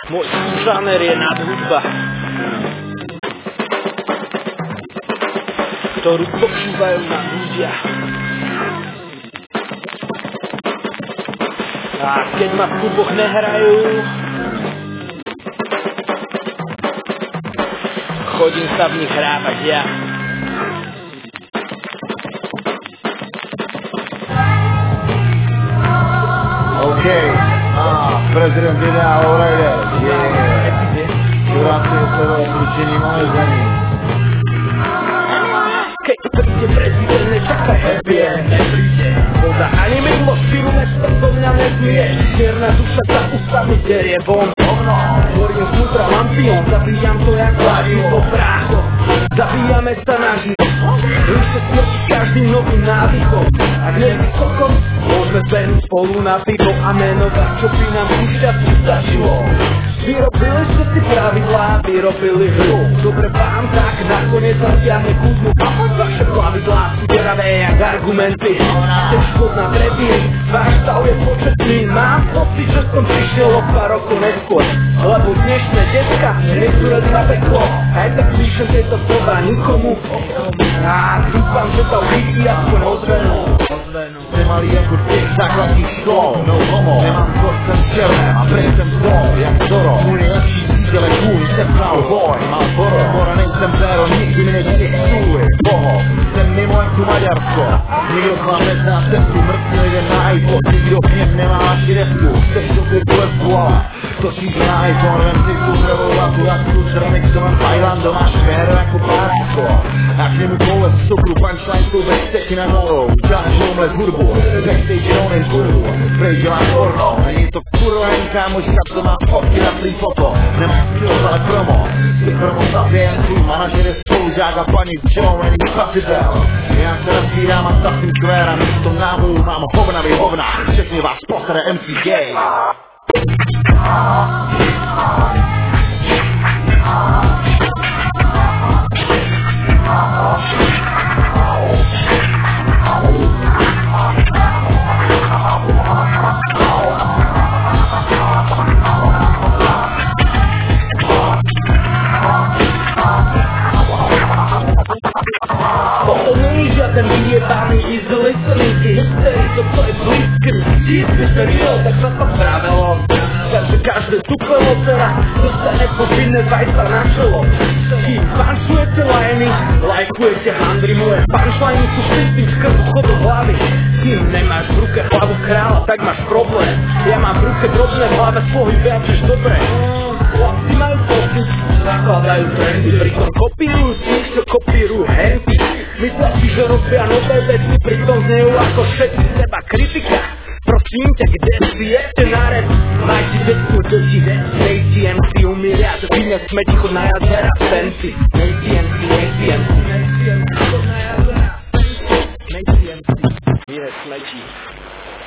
Môj žáner je nadhudba, ktorú počúvajú na ľudia. A keď ma v kluboch nehrajú, chodím sa v nich hrávať ja. OK, prezident videa Lowrider, Juráci osleduje zručení moje zemi. Keď príde prezident, nečakaj happy end, nepríde voda ani mydlo, štyru mesto do mňa nezmie. Čierna duša sa ústami derie von. Tvorím znútra lampión, zabíjam to jak kladivo prácho. Zabíjame sa na život, líšte smrti každým novým návykom. Ak nevysokom, môžeme zbehnúť spolu na pivo a menovať, čo by nám ku šťastiu stačilo. Vyrobili ste si pravidlá, vyrobili hru. Dobre vám tak, nakoniec zatiahne kúznu. Vaše pravidlá sú deravé jak argumenty. Ste život na tretín, váš stav je početný. Mám pocit, že som prišiel o pár rokov neskôr, lebo dnešné decka nesúreli na peklo. Aj tak píšem tieto slova nikomu. A dúfam, že to chytí aspoň ozvenú. Jsem malý jako těch základních škol, no homo. Nemám kost, jsem černý a prej jsem zol, jak Zoro. Můj nejlepší přítel je kůň, jsem cowboy. Mám boro, bora nejsem zero, nikdy mi nechci stůj. Boho, jsem mimo jak tu Maďarsko. Nikdo k vám nezná cestu, mrtvý lidem na iPod. Nikdo k něm nemá naši repku, chceš to ty plesu, ale točíš na iPhone, vem si tu zdravou latu, jak tu zremixovan Thailand, máš féro jako pársko. A k němu koule z cukru, punchline jsou bez steky na hlavou. Žádnou mlet hudbu, backstage jenom kurvu. Prej dělám porno, není to kurva jen kámoška, co má fotky na free foto. Nemá skills, ale promo, ty promo sapien, tvůj manažer je spolužák a paní Joe není spasitel. Já se nazbírám a stavím kvéra, místo návodu mám hovnavý hovna, všechny vás posere MC Gay. Ten vyjebaný easy listening, hysterii, to je blízky. Díc mysterio, tak sa to pravilo. Takže každé tuklevo teraz dostane povinné zajtra na čelo. Kým pančujete lajny, lajkujete handry, moje punchline sú čistým skrzu chodu hlavy. Kým nemáš v ruke hlavu kráľa, tak máš problém. Ja mám v ruke drobné, v hlave pohyb viac než dobré. Chlapci majú pocit, zakladajú trendy, pritom kopírujú tých, čo kopírujú henty. Myslia si, že robia nové veci, pritom znejú ako všetci seba kritika. Prosím ťa, kde si ešte na rap? Majte detku, deti rap, nejsi MC umíria, že vynes smeti, chod na jazera, fancy. Nejsi MC, chod na jazera, fancy. Nejsi MC, vynes smeti.